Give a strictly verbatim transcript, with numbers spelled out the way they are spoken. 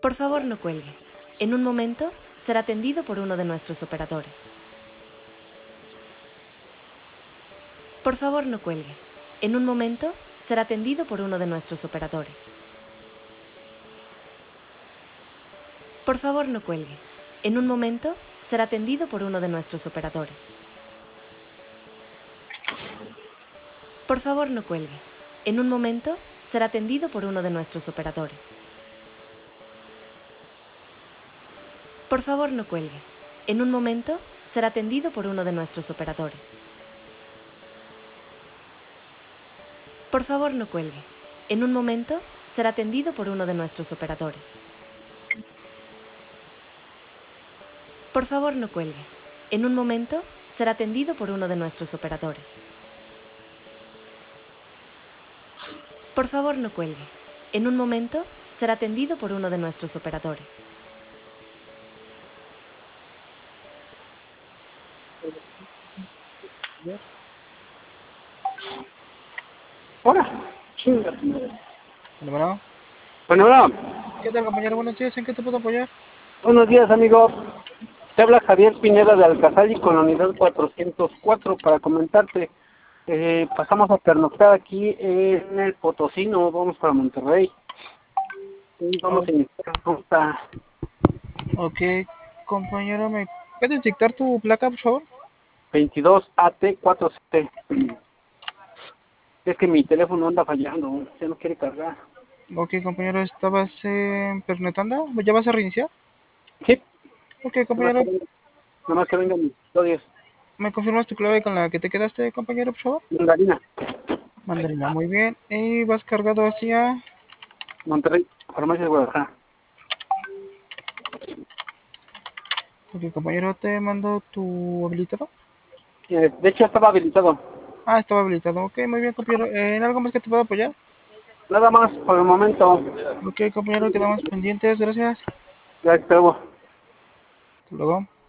Por favor, no cuelgue. En un momento será atendido por uno de nuestros operadores. Por favor, no cuelgue. En un momento será atendido por uno de nuestros operadores. Por favor, no cuelgue. En un momento será atendido por uno de nuestros operadores. Por favor, no cuelgue. En un momento será atendido por uno de nuestros operadores. Por favor, no cuelgue. En un momento será atendido por uno de nuestros operadores. Por favor, no cuelgue. En un momento será atendido por uno de nuestros operadores. Por favor, no cuelgue. En un momento será atendido por uno de nuestros operadores. Por favor, no cuelgue. En un momento será atendido por uno de nuestros operadores. Hola. Chinga. Bueno, Bueno, hola. ¿qué tal, compañero? Buenos días, ¿en qué te puedo apoyar? Buenos días, amigo. Te habla Javier Pineda de Alcazar y con la unidad cuatrocientos cuatro para comentarte. Eh, pasamos a pernoctar aquí en el Potosino, vamos para Monterrey. Y vamos Oh, a iniciar ruta ok, compañero, ¿me puedes dictar tu placa, por favor? veintidós A T cuatro C. Es que mi teléfono anda fallando, ya no quiere cargar. Ok, compañero, ¿estabas eh, pernotando? ¿Ya vas a reiniciar? Sí, Ok, nomás que compañero, venga, nomás que vengan mis historias. ¿me confirmas tu clave con la que te quedaste, compañero, por favor? Mandarina, Mandarina, muy bien. Y vas cargado hacia... Monterrey, farmacia de Guadalajara. Ok, compañero, te mando tu habilitado. Eh, de hecho, estaba habilitado. Ah, estaba habilitado. Ok, muy bien, compañero. Eh, ¿En algo más que te pueda apoyar? Nada más por el momento. Ok, compañero, quedamos pendientes. Gracias. Ya espero. Hasta luego.